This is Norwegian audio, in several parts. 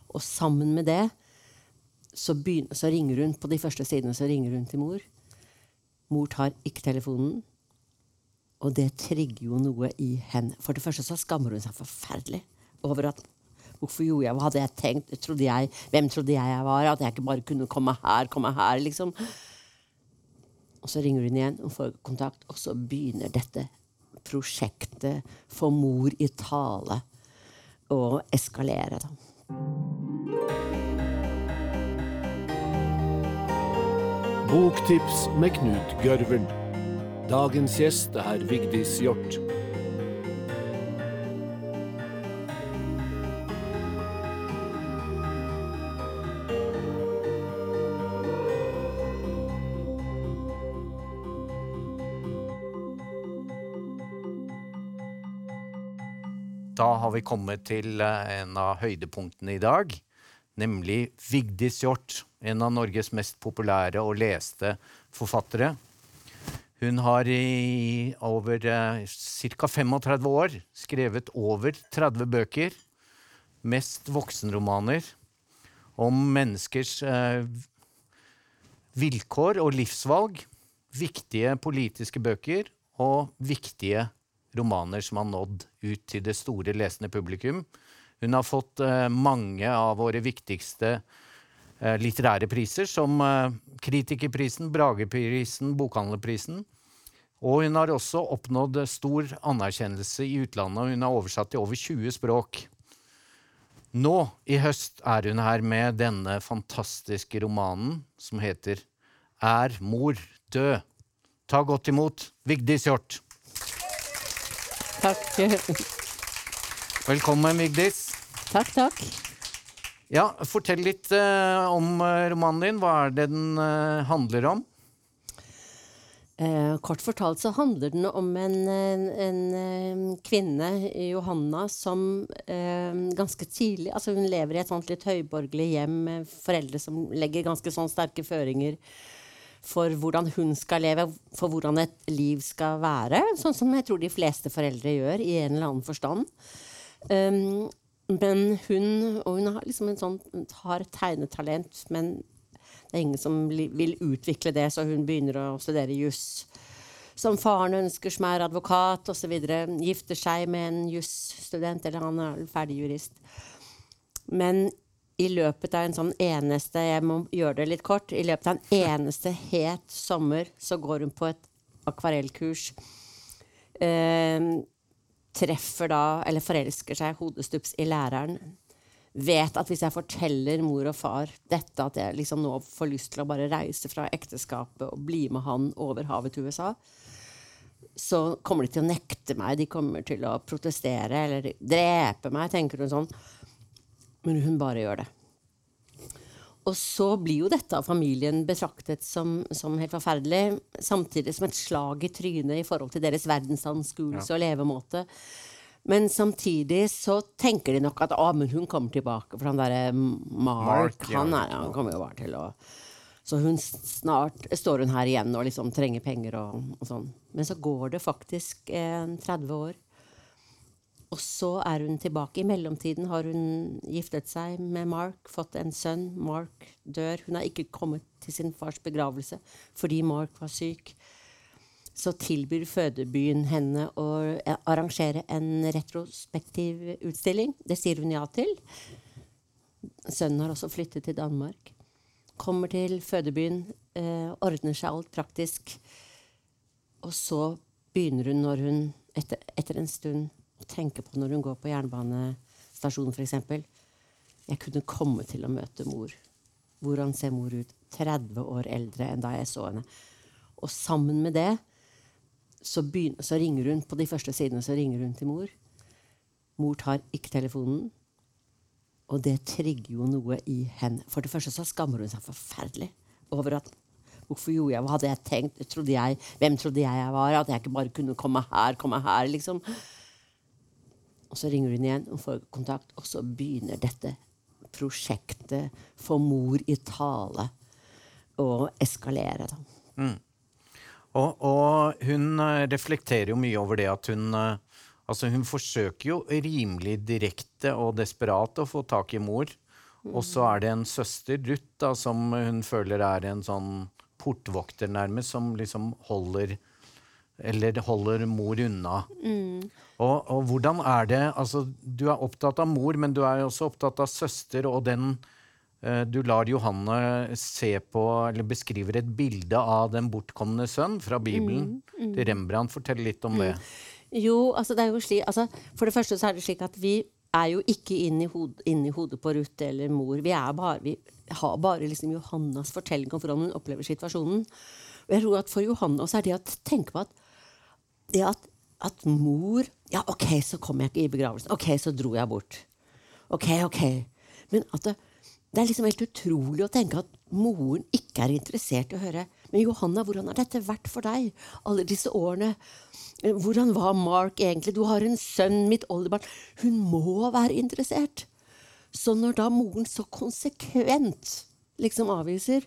Og sammen med det, så ringer hun, på de første sidene så ringer hun til mor. Mor tar ikke telefonen, og det trigger jo noe i henne. For det første så skammer hun seg forferdelig over at hvorfor gjorde jeg, hva hadde jeg tenkt, hvem trodde jeg var, at jeg ikke bare kunne komme her, liksom. Og så ringer hun igjen og får kontakt, og så begynner dette prosjektet for mor i tale å eskalere, da. Boktips med Knut Gørvel. Dagens gjest er Vigdis Hjorth. Da har vi kommet til en av høydepunktene i dag, nemlig Vigdis Hjorth, en av Norges mest populære og leste forfattere. Hun har i over cirka 35 år skrevet over 30 bøker, mest voksenromaner, om menneskers vilkår og livsvalg, viktige politiske bøker og viktige romaner som har nådd ut til det store lesende publikum. Hun har fått mange av våre viktigste litterære priser, som Kritikerprisen, Brageprisen, Bokhandlerprisen. Og hun har også oppnådd stor anerkjennelse i utlandet, og hun har oversatt til over 20 språk. Nå i høst er hun her med denne fantastiske romanen som heter Er mor død? Ta godt imot Vigdis Hjorth. Takk. Velkommen, Vigdis. Takk. Ja, fortell litt om romanen din. Hva er det den handler om? Kort fortalt så handler den om en kvinne, Johanna, som ganske tidlig, altså hun lever i et sånt litt høyborgerlig hjem med foreldre som legger ganske sånn sterke føringer for hvordan hun skal leve, for hvordan et liv skal være, sånn som jeg tror de fleste foreldre gjør i en eller annen forstand. Men hun har liksom har tegnetalent, men det er ingen som vil utvikle det, så hun begynner å studere juss. Som faren ønsker, som er advokat, og så videre. Gifter seg med en jussstudent, eller han er ferdig jurist. Men i løpet av en sånn eneste, jeg må gjøre det litt kort, i løpet av en eneste het sommer, så går hun på et akvarellkurs. Treffer da, eller forelsker seg hodestups i læreren. Vet at hvis jeg forteller mor og far dette, at jeg liksom nå får lyst til å bare reise fra ekteskapet og bli med han over havet til USA, så kommer de til å nekte meg, de kommer til å protestere eller drepe meg, tenker hun sånn. Men hun bare gjør det. Og så blir jo dette av familien betraktet som helt forferdelig, samtidig som et slag i trynet i forhold til deres verdensanskuelse og levemåte. Men samtidig så tenker de nok at men hun kommer tilbake, for han der Mark, han kommer jo bare til å... Så snart står hun her igjen og liksom trenger penger og sånn. Men så går det faktisk 30 år. Og så er hun tilbake. I mellomtiden har hun giftet seg med Mark, fått en sønn. Mark dør. Hun har ikke kommet til sin fars begravelse fordi Mark var syk. Så tilbyr fødebyen henne å arrangere en retrospektiv utstilling. Det sier hun ja til. Sønnen har også flyttet til Danmark. Kommer til fødebyen, ordner seg alt praktisk. Og så begynner hun når hun, etter en stund, å tenke på når hun går på jernbanestasjonen for eksempel. Jeg kunne komme til å møte mor. Hvordan ser mor ut? 30 år eldre enn da jeg så henne. Og sammen med det, så ringer hun, på de første sidene så ringer hun til mor. Mor tar ikke telefonen. Og det trigger jo noe i henne. For det første så skammer hun seg forferdelig over at hvorfor gjorde jeg, hva hadde jeg tenkt, hvem trodde jeg var, at jeg ikke bare kunne komme her, liksom. Og så ringer hun igjen og får kontakt, og så begynner dette prosjektet for mor i tale å eskalere. Da. Og hun reflekterer jo mye over det at hun forsøker jo rimelig direkte og desperat å få tak i mor, Og så det en søster, Ruth, da, som hun føler en sånn portvokter nærmest, som liksom holder mor unna. Og hvordan det, altså du opptatt av mor, men du jo også opptatt av søster, og du lar Johanne se på, eller beskriver et bilde av den bortkomne sønn fra Bibelen til Rembrandt. Fortell litt om det. Jo, altså det jo slik, altså, for det første så det slik at vi jo ikke inn i hodet på Ruth eller mor. Vi har bare liksom Johannas fortelling om hvordan hun opplever situasjonen. Og jeg tror at for Johanna så det å tenke på at mor, ja ok, så kom jeg ikke i begravelsen, ok, så dro jeg bort. Ok. Men at det liksom helt utrolig å tenke at moren ikke interessert i å høre. Men Johanna, hvordan har dette vært for deg? Alle disse årene. Hvordan var Mark egentlig? Du har en sønn, mitt oldebarn. Hun må være interessert. Så når da moren så konsekvent liksom avviser,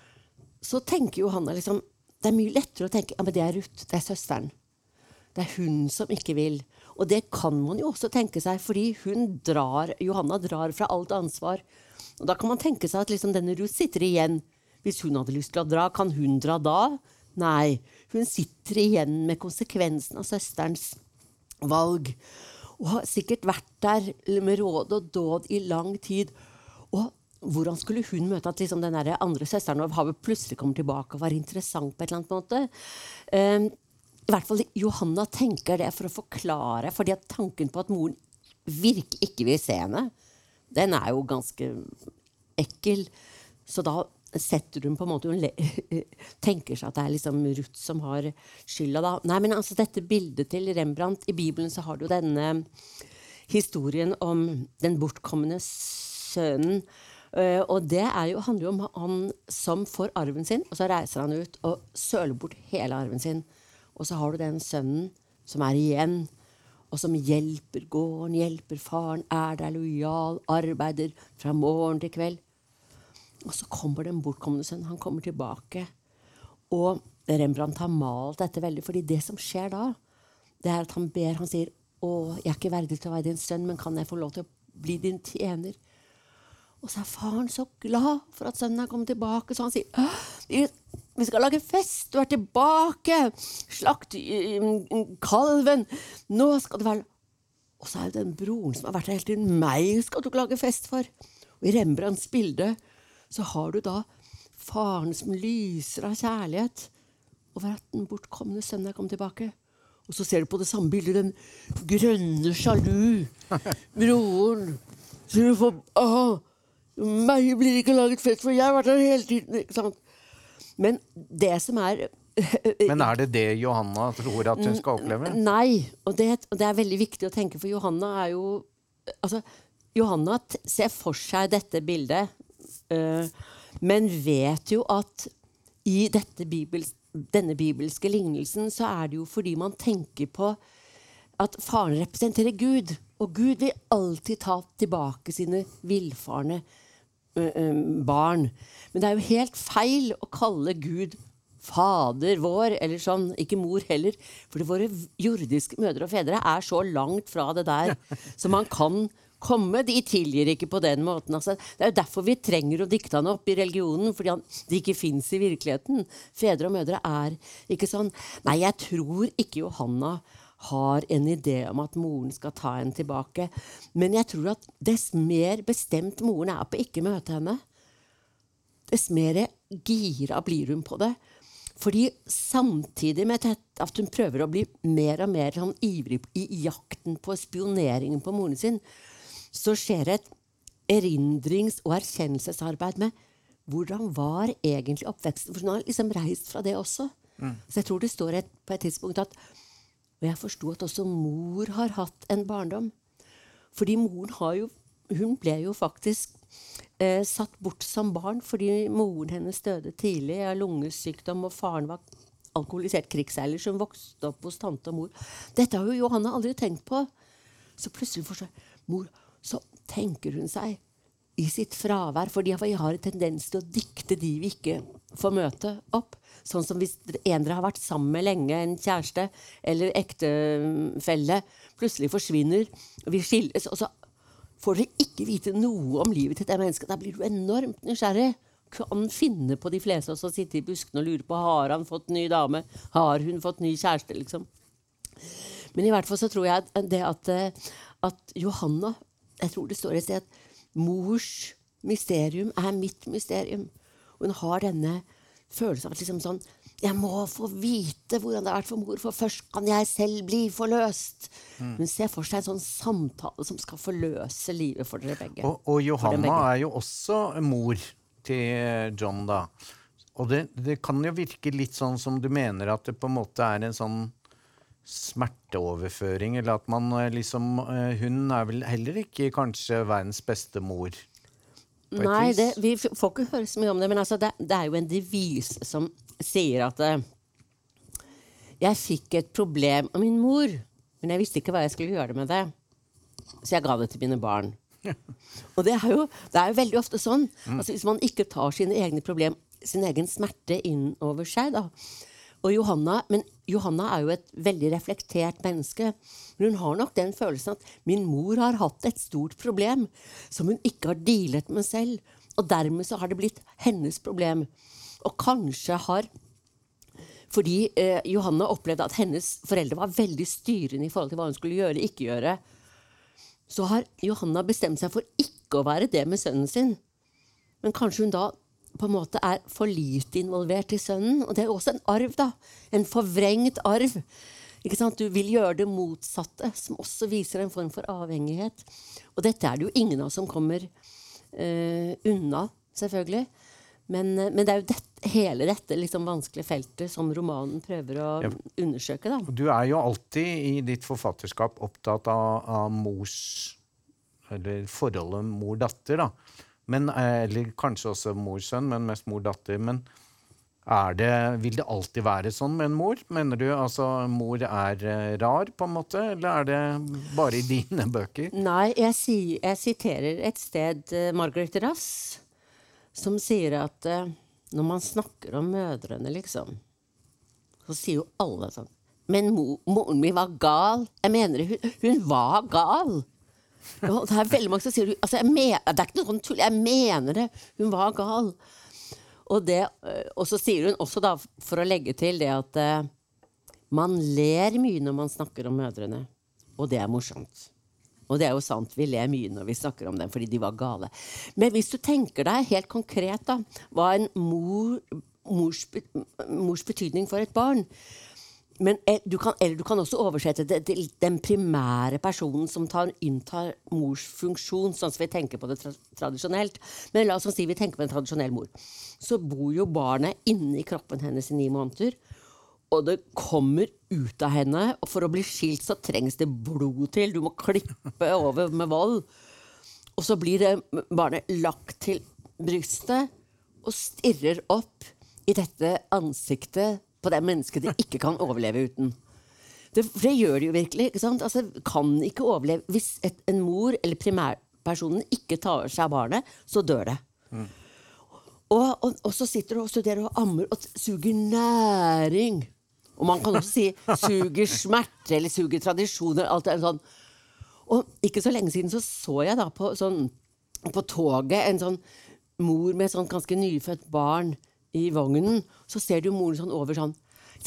så tenker Johanna liksom, det mye lettere å tenke, ja, men det Ruth, det søsteren. Det hun som ikke vil. Og det kan man jo også tenke seg, fordi Johanna drar fra alt ansvar. Og da kan man tenke seg at liksom denne Ruth sitter igjen. Hvis hun hadde lyst til å dra, kan hun dra da? Nei, hun sitter igjen med konsekvensen av søsterens valg. Og har sikkert vært der med råd og dåd i lang tid. Og hvordan skulle hun møte at liksom den der andre søsteren har plutselig kommet tilbake og var interessant på et eller annet måte? I hvert fall Johanna tenker det for å forklare, fordi at tanken på at moren virkelig ikke vil se henne, den jo ganske ekkel. Så da setter hun på en måte, hun tenker seg at det liksom Ruth som har skylda da. Nei, men altså dette bildet til Rembrandt, i Bibelen så har du denne historien om den bortkommende sønnen, og det jo, handler jo om han som får arven sin, og så reiser han ut og søler bort hele arven sin. Og så har du den sønnen som igjen, og som hjelper gården, hjelper faren, der lojal, arbeider fra morgen til kveld. Og så kommer den bortkommende sønnen, han kommer tilbake. Og Rembrandt har malt dette veldig, fordi det som skjer da, det at han ber, han sier, jeg ikke verdig til å være din sønn, men kan jeg få lov til å bli din tjener? Og så faren så glad for at sønnen kommet tilbake, så han sier, vi skal lage fest, du tilbake, slakt kalven, nå skal det være... Og så det den broren som har vært her hele tiden, meg skal du ikke lage fest for. Og i Rembrandts bilde så har du da faren som lyser av kjærlighet over at den bortkomne sønnen kommet tilbake. Og så ser du på det samme bildet, den grønne sjalu broren. Så du får, meg blir ikke laget fest for, jeg har vært her hele tiden, ikke sant? Men det som Men det Johanna tror at hun skal oppleve? Nei, og det veldig viktig å tenke, for Johanna jo... Altså, Johanna ser for seg dette bildet, men vet jo at i denne bibelske lignelsen så det jo fordi man tenker på at faren representerer Gud, og Gud vil alltid ta tilbake sine villfarne barn. Men det jo helt feil å kalle Gud fader vår, eller sånn, ikke mor heller, for våre jordiske mødre og fedre så langt fra det der, så man kan komme, de tilgir ikke på den måten. Altså, det jo derfor vi trenger å dikte han opp i religionen, fordi de ikke finnes i virkeligheten. Fedre og mødre ikke sånn. Nei, jeg tror ikke Johanna har en idé om at moren skal ta henne tilbake. Men jeg tror at dess mer bestemt moren på ikke møte henne, dess mer gira blir hun på det. Fordi samtidig med at hun prøver å bli mer og mer sånn ivrig i jakten på spioneringen på moren sin, så skjer et erindrings- og erkjennelsesarbeid med hvordan var egentlig oppveksten. For hun har liksom reist fra det også. Så jeg tror det står på et tidspunkt at og jeg forstod at også mor har hatt en barndom. Fordi moren hun ble jo faktisk satt bort som barn, fordi moren hennes døde tidlig av lungesykdom, og faren var alkoholisert krigsseiler som vokste opp hos tante og mor. Dette har jo Johanna aldri tenkt på. Så plutselig forstår mor, så tenker hun seg i sitt fravær, fordi jeg har en tendens til å dikte de vi ikke får møte opp. Sånn som hvis en dere har vært sammen med lenge, en kjæreste eller ektefelle, plutselig forsvinner, og vi skilles, og så får dere ikke vite noe om livet til det mennesket. Da blir du enormt nysgjerrig. Kan finne på de fleste og så sitte i buskene og lure på, har han fått ny dame? Har hun fått ny kjæreste, liksom? Men i hvert fall så tror jeg at Johanna, jeg tror det står et sted at mors mysterium mitt mysterium. Og hun har denne følelsen av at liksom sånn, jeg må få vite hvordan det har vært for mor, for først kan jeg selv bli forløst. Hun ser for seg en sånn samtale som skal forløse livet for dere begge. Og Johanna jo også mor til John da. Og det kan jo virke litt sånn som du mener at det på en måte en sånn smerteoverføring, eller at man liksom, hun vel heller ikke kanskje verdens beste mor. Nei, vi får ikke høre så mye om det, men altså, det jo en devise som sier at jeg fikk et problem av min mor, men jeg visste ikke hva jeg skulle gjøre med det. Så jeg ga det til mine barn. Og det jo veldig ofte sånn. Altså, hvis man ikke tar sine egne problem, sin egen smerte inn over seg, da. Og Johanna jo et veldig reflektert menneske. Men hun har nok den følelsen at min mor har hatt et stort problem som hun ikke har dealet med selv. Og dermed så har det blitt hennes problem. Og kanskje fordi Johanna opplevde at hennes foreldre var veldig styrende i forhold til hva hun skulle gjøre, ikke gjøre, så har Johanna bestemt seg for ikke å være det med sønnen sin. Men kanskje hun da på en måte for lite involvert i sønnen. Og det jo også en arv da. En forvrengt arv. Ikke sant? Du vil gjøre det motsatte, som også viser en form for avhengighet. Og dette det jo ingen av som kommer unna, selvfølgelig. Men det jo hele dette liksom vanskelige feltet som romanen prøver å undersøke. Da. Du jo alltid i ditt forfatterskap opptatt av mors, eller forholdet mor-datter, da. Men, eller kanskje også mor-sønn, men mest mor-datter. Men vil det alltid være sånn med en mor? Mener du altså mor rar på en måte, eller det bare i dine bøker? Nei, jeg siterer et sted Margaret Ross, som sier at når man snakker om mødrene, liksom, så sier jo alle sånn, men moren min var gal. Jeg mener, hun var gal. Og det veldig mange som sier, altså, det ikke noe sånn tull, jeg mener det, hun var gal. Og så sier hun også da, for å legge til det at man ler mye når man snakker om mødrene, og det morsomt. Og det jo sant, vi ler mye når vi snakker om dem, fordi de var gale. Men hvis du tenker deg helt konkret da, hva en mors betydning for et barn, men du kan også oversette det til den primære personen som inntar mors funksjon, sånn som vi tenker på det tradisjonelt. Men la oss si vi tenker på en tradisjonell mor. Så bor jo barnet inne i kroppen hennes i 9 måneder, og det kommer ut av henne, og for å bli skilt så trengs det blod til. Du må klippe over med vold. Og så blir det barnet lagt til brystet og stirrer opp i dette ansiktet på det mennesket de ikke kan overleve uten. For det gjør de jo virkelig, ikke sant? Altså, kan ikke overleve. Hvis en mor eller primærpersonen ikke tar seg av barnet, så dør det. Og så sitter du og studerer og ammer og suger næring. Og man kan også si suger smerte eller suger tradisjoner, alt sånn. Og ikke så lenge siden så jeg da på toget en sånn mor med sånn ganske nyfødt barn i vognen, så ser du moren sånn over sånn.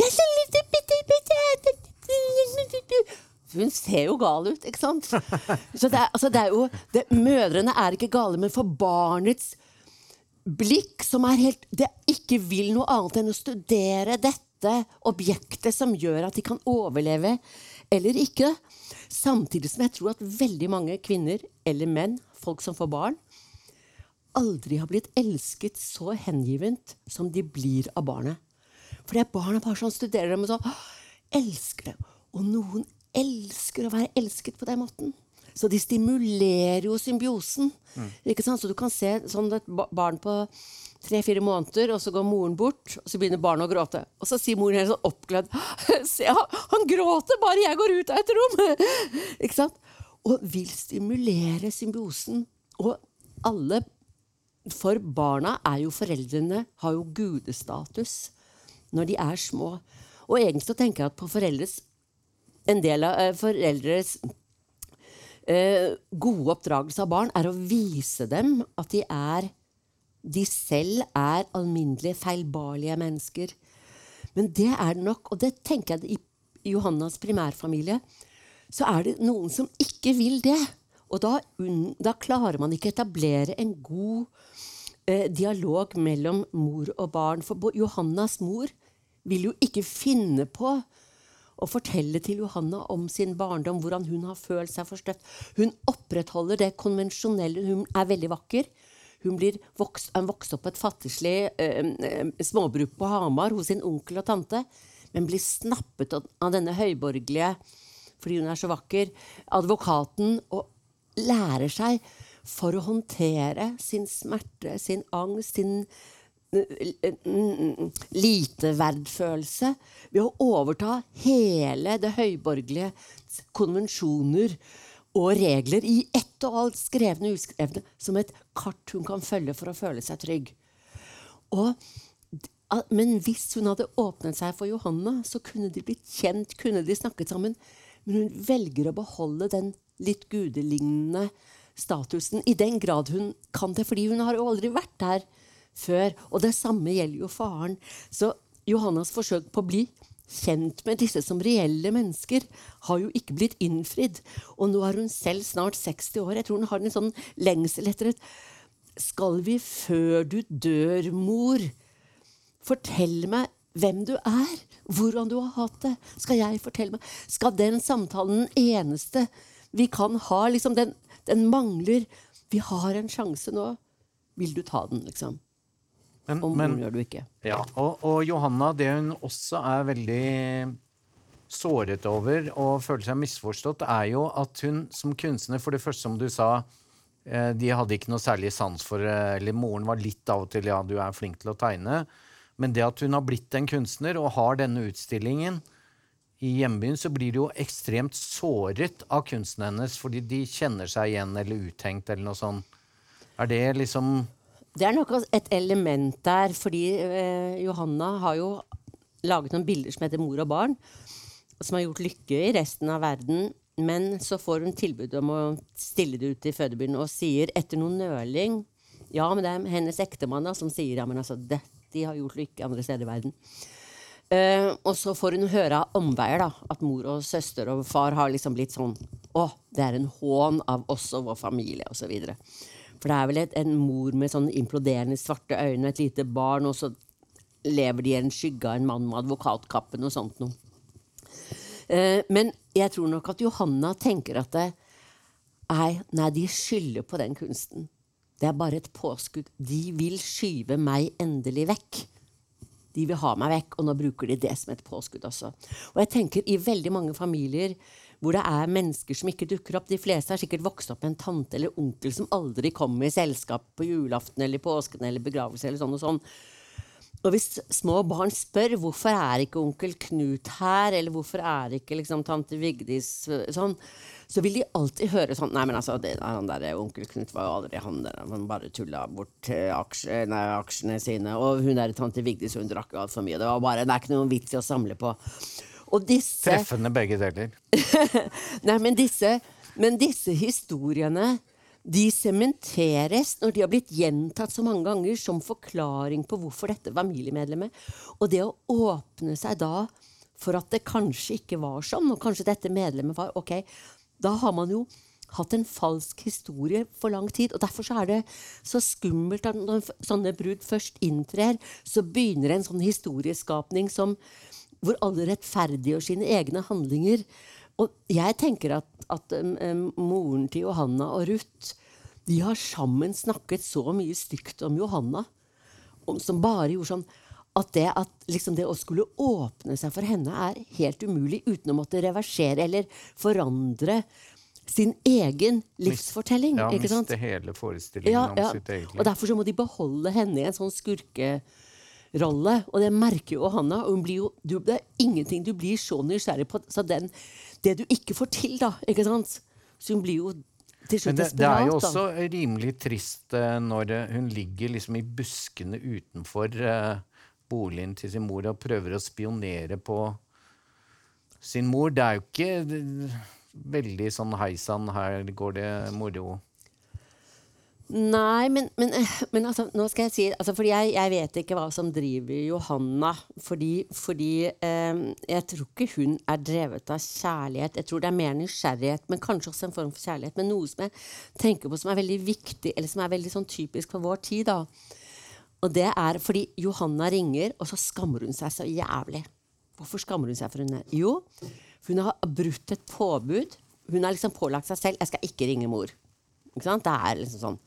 Hun ser jo gal ut, ikke sant? Så mødrene ikke gale, men for barnets blikk som helt, det ikke vil noe annet enn å studere dette objektet som gjør at de kan overleve eller ikke. Samtidig som jeg tror at veldig mange kvinner eller menn, folk som får barn, aldri har blitt elsket så hengivent som de blir av barnet. For det barnet bare sånn studerer dem og så elsker det. Og noen elsker å være elsket på den måten. Så de stimulerer jo symbiosen. Ikke sant? Så du kan se sånn et barn på 3-4 måneder, og så går moren bort, og så begynner barnet å gråte. Og så sier moren helt sånn oppglødd, se, han gråter bare jeg går ut av et rom. Ikke sant? Og vil stimulere symbiosen. Og alle for barna jo foreldrene har jo gudestatus når de små. Og egentlig så tenker jeg at på en del av foreldres gode oppdragelse av barn å vise dem at de selv alminnelige, feilbarlige mennesker. Men det det nok, og det tenker jeg i Johannas primærfamilie, så det noen som ikke vil det. Og da klarer man ikke etablere en god dialog mellom mor og barn. For Johannas mor vil jo ikke finne på å fortelle til Johanna om sin barndom, hvordan hun har følt seg forstøtt. Hun opprettholder det konvensjonelle, hun veldig vakker. Hun vokst opp på et fattigslig småbruk på Hamar hos sin onkel og tante, men blir snappet av denne høyborgerlige, fordi hun så vakker, advokaten, og lærer seg for å håndtere sin smerte, sin angst, sin liteverdfølelse, ved å overta hele det høyborgerlige konvensjoner og regler i ett og alt, skrevne og uskrevne, som et kart hun kan følge for å føle seg trygg. Men hvis hun hadde åpnet seg for Johanna, så kunne de blitt kjent, kunne de snakket sammen, men hun velger å beholde den litt gudelignende statusen, i den grad hun kan det, fordi hun har jo aldri vært der før, og det samme gjelder jo faren. Så Johannas forsøk på å bli kjent med disse som reelle mennesker har jo ikke blitt innfridd, og nå hun selv snart 60 år. Jeg tror hun har en sånn lengsel etter skal vi før du dør, mor, fortelle meg hvem du hvordan du har hatt det, skal jeg fortelle meg, skal den samtalen den eneste vi kan ha, liksom den mangler, vi har en sjanse nå, vil du ta den, liksom? Men gjør du ikke. Ja, og Johanna, det hun også veldig såret over og føler seg misforstått, jo at hun som kunstner, for det første som du sa, de hadde ikke noe særlig sans for, eller moren var litt av og til, ja, du flink til å tegne, men det at hun har blitt en kunstner og har denne utstillingen i hjembyen, så blir det jo ekstremt såret av kunsten hennes, fordi de kjenner seg igjen eller uttenkt eller noe sånt. Det liksom... Det nok et element der, fordi Johanna har jo laget noen bilder som heter Mor og barn, som har gjort lykke i resten av verden, men så får hun tilbud om å stille det ut i fødebyen, og sier etter noen nøling, ja, men det hennes ektemann da, som sier, ja, men altså, de har gjort lykke andre steder i verden. Og så får hun høre omveier da, at mor og søster og far har liksom blitt sånn, det en hån av oss og vår familie, og så videre. For det vel en mor med sånn imploderende svarte øyne, et lite barn, og så lever de i en skygge av en mann med advokatkappen og sånt noe. Men jeg tror nok at Johanna tenker at nei, de skylder på den kunsten. Det bare et påskudd. De vil skyve meg endelig vekk. De vil ha meg vekk, og nå bruker de det som et påskudd også. Og jeg tenker i veldig mange familier hvor det mennesker som ikke dukker opp. De fleste har sikkert vokst opp med en tante eller onkel som aldri kommer i selskap på julaften eller påsken eller begravelse eller sånn og sånn. Og hvis små barn spør hvorfor ikke onkel Knut her, eller hvorfor ikke liksom tante Vigdis sånn, så vil de alltid høre sånn, nei, men altså, han der onkel Knut var jo aldri han der, han bare tullet bort aksjene sine, og hun der tante Vigdis, hun drakk alt for mye, det ikke noen vits i å samle på. Og treffende begge deler. Nei, men disse historiene, de sementeres når de har blitt gjentatt så mange ganger som forklaring på hvorfor dette familiemedlemmet. Og det å åpne seg da for at det kanskje ikke var sånn, og kanskje dette medlemmet var, ok, da har man jo hatt en falsk historie for lang tid, og derfor så det så skummelt at når sånne brudd først inntrer, så begynner en sånn historieskapning hvor alle rettferdiggjør sine egne handlinger. Og jeg tenker at moren til Johanna og Ruth, de har sammen snakket så mye stygt om Johanna, som bare gjorde sånn, at liksom det å skulle åpne seg for henne helt umulig, uten å måtte reversere eller forandre sin egen livsfortelling. Ja, ikke sant? miste hele forestillingen om sitt eget liv. Og derfor så må de beholde henne i en sånn skurkerolle, og det merker jo Johanna, og hun blir jo, det ingenting du blir så nysgjerrig på, så det du ikke får til da, ikke sant? Så hun blir jo til slutt desperat. Det jo også rimelig trist når hun ligger liksom i buskene utenfor boligen til sin mor og prøver å spionere på sin mor. Det jo ikke veldig sånn heisan, her går det moro. Nei, men altså, nå skal jeg si, altså, fordi jeg vet ikke hva som driver Johanna, fordi jeg tror ikke hun drevet av kjærlighet, jeg tror det mer nysgjerrighet, men kanskje også en form for kjærlighet, men noe som jeg tenker på som veldig viktig, eller som veldig sånn typisk for vår tid da, og det fordi Johanna ringer, og så skammer hun seg så jævlig. Hvorfor skammer hun seg for henne? Jo, hun har brutt et påbud, hun har liksom pålagt seg selv, jeg skal ikke ringe mor, ikke sant? Det liksom sånn.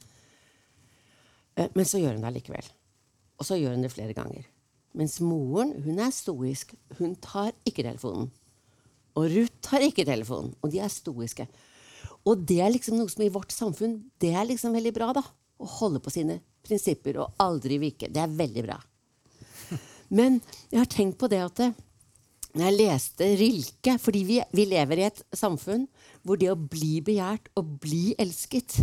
Men så gjør hun det likevel. Og så gjør hun det flere ganger. Mens moren, hun stoisk. Hun tar ikke telefonen. Og Ruth tar ikke telefonen. Og de stoiske. Og det liksom noe som i vårt samfunn, det liksom veldig bra da. Å holde på sine prinsipper og aldri vike. Det veldig bra. Men jeg har tenkt på det at når jeg leste Rilke, fordi vi lever i et samfunn hvor det å bli begjært og bli elsket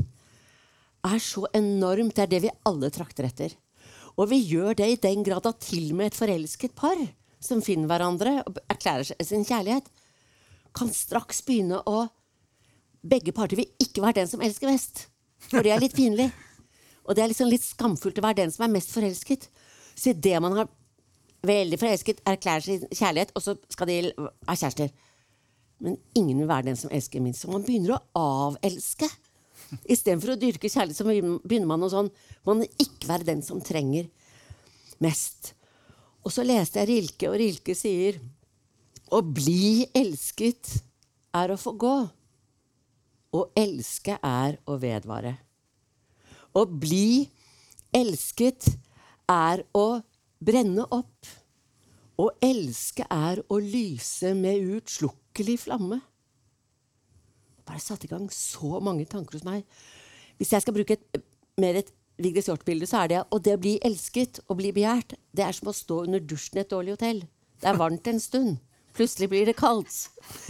så enormt, det det vi alle trakter etter. Og vi gjør det i den grad at til og med et forelsket par som finner hverandre og erklærer sin kjærlighet, kan straks begynne å begge parter vil ikke være den som elsker mest. For det litt pinlig. Og det liksom litt skamfullt å være den som mest forelsket. Så det man har veldig forelsket, erklærer sin kjærlighet, og så skal de ha kjærester. Men ingen vil være den som elsker minst. Så man begynner å avelske. I stedet for å dyrke kjærlighet, så begynner man å sånn, man ikke være den som trenger mest. Og så leste jeg Rilke, og Rilke sier, å bli elsket å få gå. Å elske å vedvare. Å bli elsket å brenne opp. Å elske å lyse med utslukkelig flamme. Bare satt i gang så mange tanker hos meg. Hvis jeg skal bruke et Vigdis Hjorth-bilde, så det og det å bli elsket og bli begjært, det som å stå under dusjen i et dårlig hotell. Det varmt en stund. Plutselig blir det kaldt.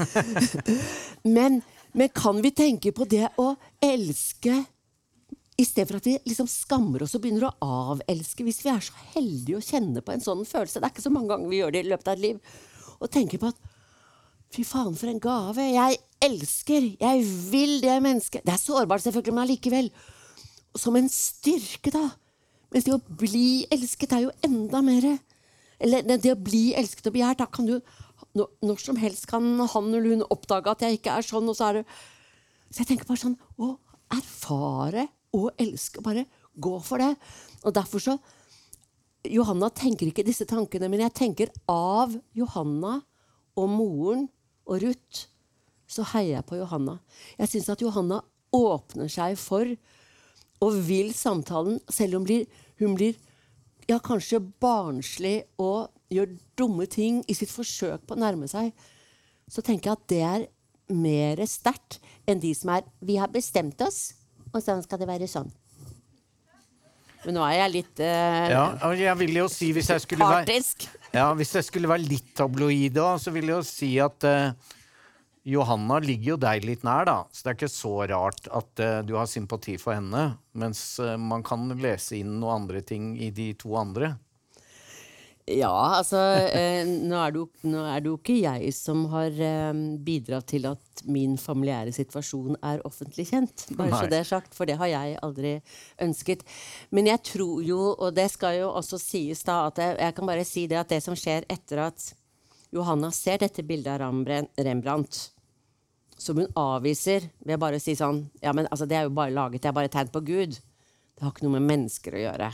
men kan vi tenke på det å elske i stedet for at vi liksom skammer oss og begynner å avelske hvis vi så heldige å kjenne på en sånn følelse? Det ikke så mange ganger vi gjør det i løpet av et liv. Og tenke på at fy faen for en gave. Jeg elsker. Jeg vil det mennesket. Det sårbart selvfølgelig, men allikevel. Som en styrke da. Mens det å bli elsket jo enda mer. Eller det å bli elsket og begjært, da kan du, når som helst kan han eller hun oppdage at jeg ikke sånn, og så det. Så jeg tenker bare sånn, å erfare og elske, bare gå for det. Og derfor så, Johanna tenker ikke disse tankene, men jeg tenker av Johanna og moren, og Ruth, så heier jeg på Johanna. Jeg synes at Johanna åpner seg for og vil samtalen, selv om hun blir kanskje barnslig og gjør dumme ting i sitt forsøk på å nærme seg, så tenker jeg at det mer sterkt enn de som vi har bestemt oss, og sånn skal det være sånn. Men nå jeg litt jeg vil jo si, hvis jeg skulle partisk. Hvis jeg skulle være litt tabloid da, så vil jeg jo si at Johanna ligger jo deg litt nær da, så det ikke så rart at du har sympati for henne, mens man kan lese inn noen andre ting i de to andre. Ja, altså, nå det jo ikke jeg som har bidratt til at min familiære situasjon offentlig kjent, bare så det sagt, for det har jeg aldri ønsket. Men jeg tror jo, og det skal jo også sies da, at jeg kan bare si det at det som skjer etter at Johanna ser dette bildet av Rembrandt, som hun avviser ved bare å si sånn, ja, men altså, det jo bare laget, det bare tegn på Gud. Det har ikke noe med mennesker å gjøre.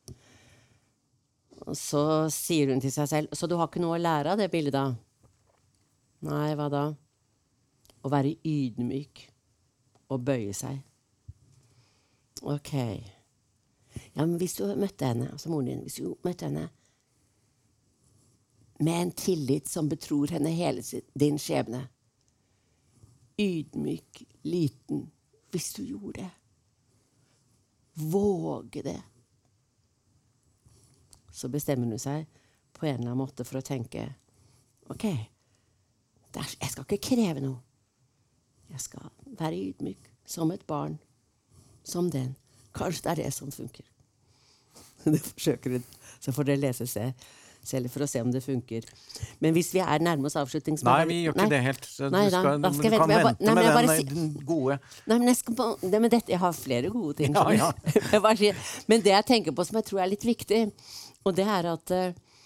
Og så sier hun til seg selv, så du har ikke noe å lære av det bildet da? Nei, hva da? Å være ydmyk og bøye seg. Ok. Ja, men hvis du møtte henne, altså moren din, hvis du møtte henne med en tillit som betror henne hele din skjebne, ydmyk, liten, hvis du gjorde det, våge det, så bestemmer hun seg på en eller annen måte for å tenke, ok, jeg skal ikke kreve noe. Jeg skal være ydmyk, som et barn, som den. Kanskje det det som funker. Det forsøker hun, så får dere lese selv for å se om det funker. Men hvis vi nærme oss avslutning... Nei, vi gjør ikke det helt. Så Nei, du kan vente med den gode. Nei, men jeg har flere gode ting. Ja. Men det jeg tenker på som jeg tror litt viktig, og det at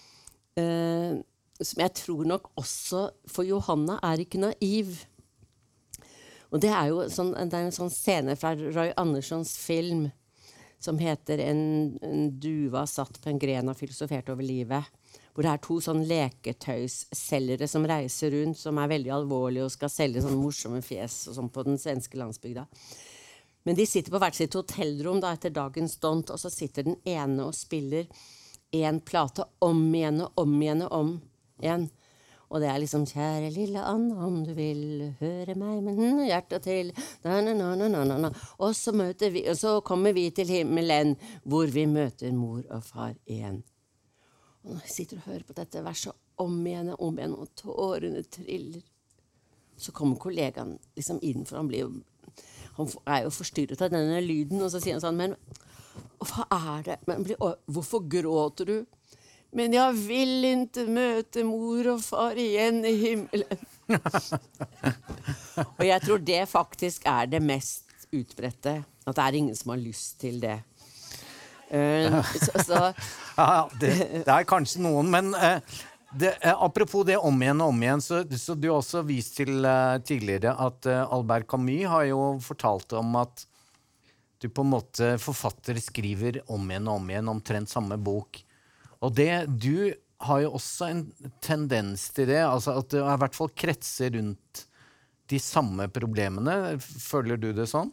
som jeg tror nok også for Johanna ikke naiv. Og det jo sånn, det en sånn scene fra Roy Anderssons film som heter en duva satt på en gren og filosofert over livet, hvor det 2 sånn leketøysselgere som reiser rundt, som veldig alvorlige og skal selge sånne morsomme fjes og sånn på den svenske landsbygda. Men de sitter på hvert sitt hotellrom da, etter dagens stånd, og så sitter den ene og spiller en plate om igjen og om igjen og om igjen. Og det liksom kjære lille Anna, om du vil høre meg med hjertet til og så kommer vi til himmelen hvor vi møter mor og far igjen. Og når jeg sitter og hører på dette verset om igjen og tårene triller, så kommer kollegaen liksom inn, for han jo forstyrret av denne lyden, og så sier han sånn, men hva det? Hvorfor gråter du? Men jeg vil ikke møte mor og far igjen i himmelen. Og jeg tror det faktisk det mest utbredte, at det ingen som har lyst til det. Ja, det kanskje noen, men apropos det om igjen og om igjen, så du har også vist til tidligere at Albert Camus har jo fortalt om at du på en måte forfatter skriver om igjen omtrent samme bok. Og du har jo også en tendens til det, altså at det i hvert fall kretser rundt de samme problemene. Føler du det sånn?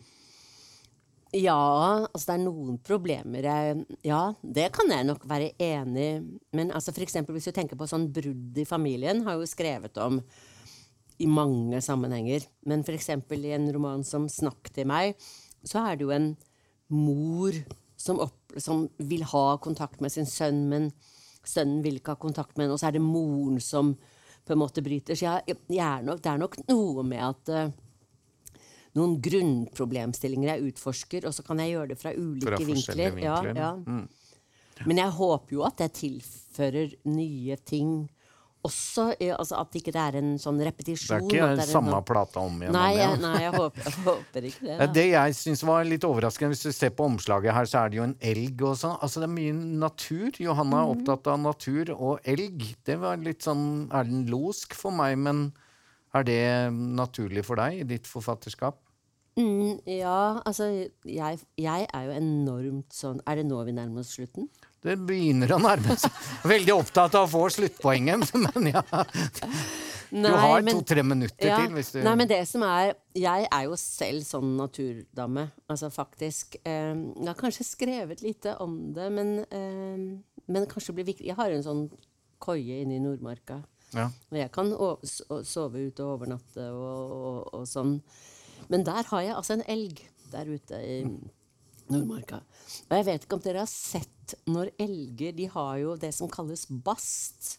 Ja, altså det noen problemer. Ja, det kan jeg nok være enig i. Men altså for eksempel hvis du tenker på sånn brudd i familien, har jo skrevet om i mange sammenhenger. Men for eksempel i en roman som Snakk til meg, så det jo en mor som vil ha kontakt med sin sønn, men sønnen vil ikke ha kontakt med henne, og så det moren som på en måte bryter. Så det nok noe med at noen grunnproblemstillinger jeg utforsker, og så kan jeg gjøre det fra ulike vinkler. Ja. Men jeg håper jo at det tilfører nye ting også, altså at ikke det en sånn repetisjon. Det ikke den samme plata om igjen. Nei, jeg håper ikke det. Det jeg synes var litt overraskende, hvis du ser på omslaget her, så det jo en elg og sånn. Altså det mye natur. Johanna opptatt av natur og elg. Det var litt sånn, den losk for meg, men det naturlig for deg i ditt forfatterskap? Ja, altså jeg jo enormt sånn. Det nå vi nærmer oss slutten? Det begynner å nærme seg. Veldig opptatt av å få sluttpoenget, men ja. Du har 2-3 minutter til. Hvis du... Nei, men det som jeg jo selv sånn naturdame, altså faktisk. Jeg har kanskje skrevet lite om det, men kanskje blir viktig. Jeg har en sånn koie inne i Nordmarka. Ja. Og jeg kan sove ute og overnatte og sånn. Men der har jeg altså en elg der ute i Nordmarka. Og jeg vet ikke om dere har sett når elger, de har jo det som kalles bast.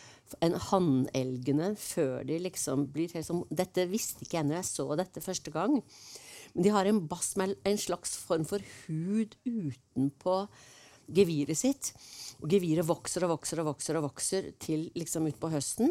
Hannelgene før de liksom blir helt som, dette visste ikke jeg når jeg så dette første gang. Men de har en bast med en slags form for hud utenpå geviret sitt. Og geviret vokser og vokser og vokser og vokser til liksom ut på høsten.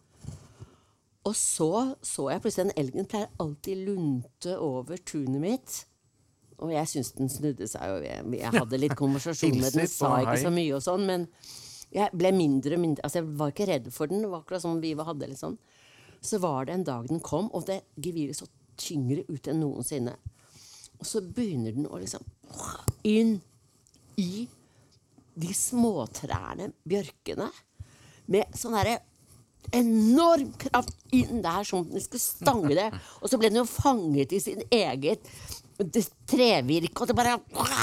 Og så jeg plutselig den elgen pleier alltid lunte over tunet mitt. Og jeg synes den snudde seg, og jeg hadde litt konversasjon med den, sa ikke så mye og sånn, men jeg ble mindre, altså jeg var ikke redd for den, det var akkurat som vi hadde litt sånn. Så var det en dag den kom, og det geviret så tyngre ut enn noensinne. Og så begynner den å liksom inn i de småtrærne, bjørkene, med sånn der enorm kraft inn der, som den skulle stange det. Og så ble den jo fanget i sin eget trevirke, og det bare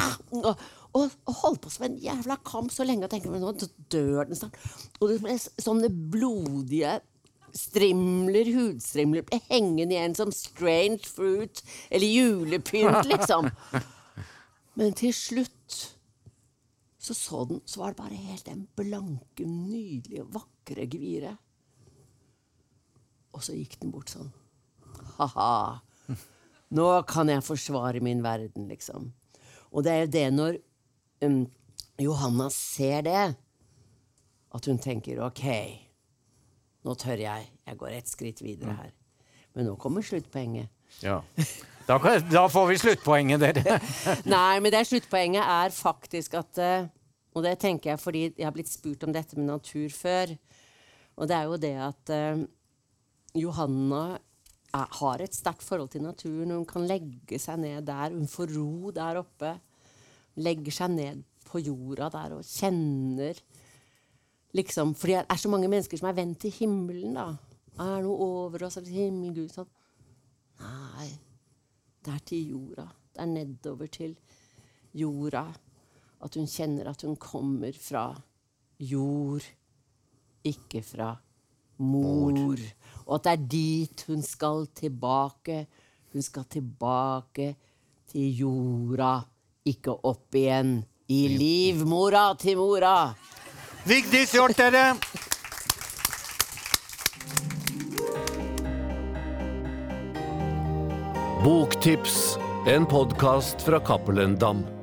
og holdt på som en jævla kamp så lenge, og tenkte, nå dør den snart. Og det ble sånne blodige strimler, hudstrimler, ble hengende igjen som strange fruit, eller julepynt, liksom. Men til slutt så var det bare helt den blanke, nydelige, vakre geviret. Og så gikk den bort sånn. Haha. Nå kan jeg forsvare min verden, liksom. Og det jo det når Johanna ser det, At hun tenker, ok, nå tør jeg går et skritt videre her. Men nå kommer sluttpoenget. Ja. Da får vi sluttpoenget, dere. Nei, men det sluttpoenget faktisk at, og det tenker jeg fordi jeg har blitt spurt om dette med natur før, og det jo det at Johanna har et sterkt forhold til naturen. Hun kan legge seg ned der, hun får ro der oppe, legger seg ned på jorda der og kjenner liksom, fordi det så mange mennesker som vendt til himmelen da. Noe over oss, himmel, Gud, sånn. Nei, det til jorda. Det nedover til jorda. At hun kjenner at hun kommer fra jord, ikke fra mor. Og at det dit hun skal tilbake. Hun skal tilbake til jorda, ikke opp igjen i livmora til mora. Vigdis Hjorth, dere! Boktips, en podcast fra Cappelen Damm.